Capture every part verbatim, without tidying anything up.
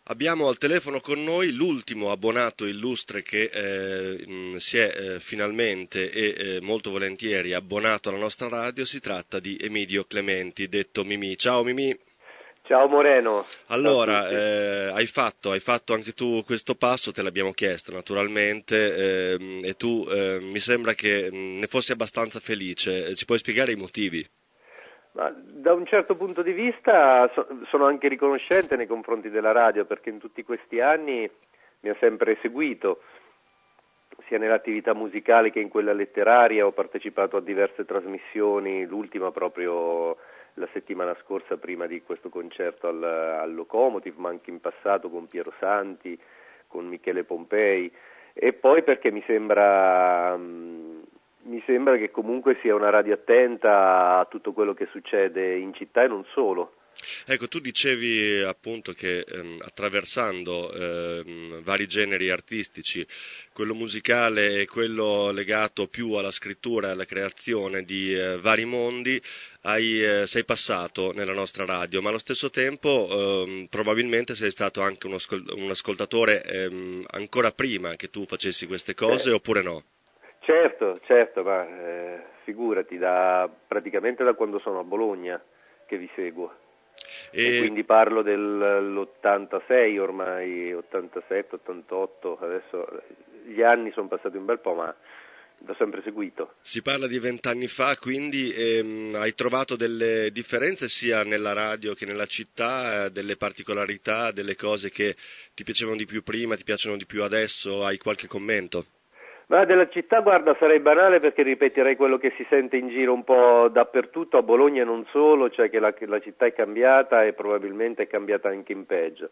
Abbiamo al telefono con noi l'ultimo abbonato illustre che eh, mh, si è eh, finalmente e eh, molto volentieri abbonato alla nostra radio. Si tratta di Emidio Clementi, detto Mimì. Ciao Mimì. Ciao Moreno, ciao a Allora, tutti. eh, hai fatto, hai fatto anche tu questo passo, te l'abbiamo chiesto naturalmente, ehm, e tu eh, mi sembra che mh, ne fossi abbastanza felice. Ci puoi spiegare i motivi? Ma da un certo punto di vista so- sono anche riconoscente nei confronti della radio perché in tutti questi anni mi ha sempre seguito, sia nell'attività musicale che in quella letteraria. Ho partecipato a diverse trasmissioni, l'ultima proprio la settimana scorsa prima di questo concerto al, al Locomotive, ma anche in passato con Piero Santi, con Michele Pompei, e poi perché mi sembra, mh, mi sembra che comunque sia una radio attenta a tutto quello che succede in città e non solo. Ecco, tu dicevi appunto che ehm, attraversando ehm, vari generi artistici, quello musicale e quello legato più alla scrittura e alla creazione di eh, vari mondi, hai, eh, sei passato nella nostra radio, ma allo stesso tempo ehm, probabilmente sei stato anche uno ascol- un ascoltatore ehm, ancora prima che tu facessi queste cose, Cioè, oppure no? certo, certo, ma eh, figurati, da, praticamente da quando sono a Bologna che vi seguo. E E quindi parlo dell'ottantasei ormai, ottantasette, ottantotto, adesso gli anni sono passati un bel po', ma l'ho sempre seguito. si parla di vent'anni fa, quindi ehm, hai trovato delle differenze sia nella radio che nella città, eh, delle particolarità, delle cose che ti piacevano di più prima, ti piacciono di più adesso? Hai qualche commento? Ma della città, guarda, sarei banale perché ripeterei quello che si sente in giro un po' dappertutto, a Bologna e non solo, cioè che la, che la città è cambiata e probabilmente è cambiata anche in peggio.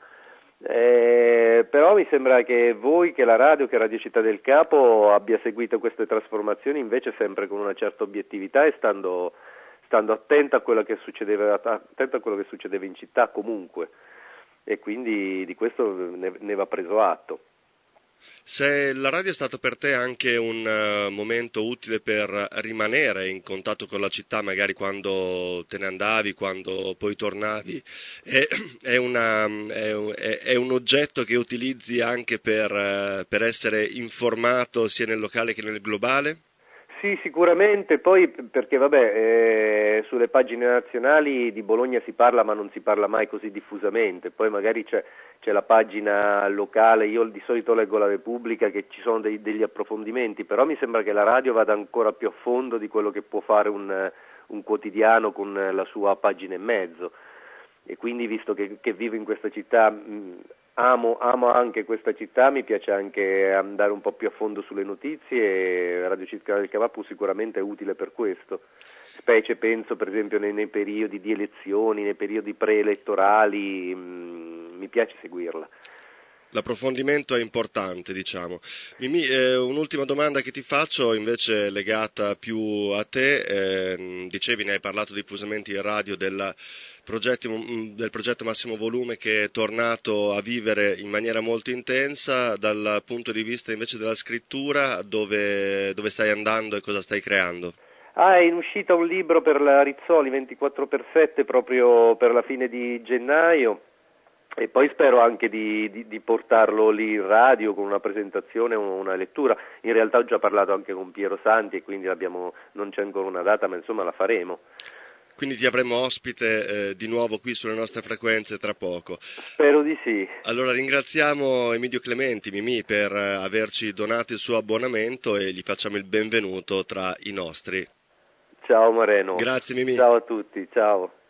Eh, però mi sembra che voi, che la radio, che Radio Città del Capo abbia seguito queste trasformazioni invece sempre con una certa obiettività e stando, stando attenta a quello che succedeva, attenta a quello che succedeva in città comunque, e quindi di questo ne, ne va preso atto. Se la radio è stato per te anche un eh, momento utile per rimanere in contatto con la città, magari quando te ne andavi, quando poi tornavi, è, è una- è un è- è un oggetto che utilizzi anche per, eh, per essere informato sia nel locale che nel globale? Sì, sicuramente, poi perché vabbè, eh, sulle pagine nazionali di Bologna si parla ma non si parla mai così diffusamente, poi magari c'è, c'è la pagina locale, io di solito leggo la Repubblica che ci sono dei- degli approfondimenti, però mi sembra che la radio vada ancora più a fondo di quello che può fare un, un quotidiano con la sua pagina e mezzo. E quindi visto che, che vivo in questa città, mh, amo, amo anche questa città, mi piace anche andare un po' più a fondo sulle notizie e Radio Città del Cavapu sicuramente è utile per questo, specie penso per esempio nei, nei periodi di elezioni, nei periodi preelettorali, mh, mi piace seguirla. L'approfondimento è importante, diciamo. Mimì, eh, un'ultima domanda che ti faccio, invece legata più a te. Eh, dicevi, ne hai parlato diffusamente in radio del progetto, del progetto Massimo Volume che è tornato a vivere in maniera molto intensa. Dal punto di vista invece della scrittura, dove, dove stai andando e cosa stai creando? Ah, è in uscita un libro per la Rizzoli ventiquattro per sette proprio per la fine di gennaio. E poi spero anche di, di, di portarlo lì in radio con una presentazione o una lettura. In realtà ho già parlato anche con Piero Santi e quindi abbiamo, non c'è ancora una data, ma insomma la faremo. Quindi ti avremo ospite eh, di nuovo qui sulle nostre frequenze tra poco. Spero di sì. Allora ringraziamo Emidio Clementi, Mimì, per eh, averci donato il suo abbonamento e gli facciamo il benvenuto tra i nostri. Ciao Moreno, Grazie Mimì. ciao a tutti, ciao.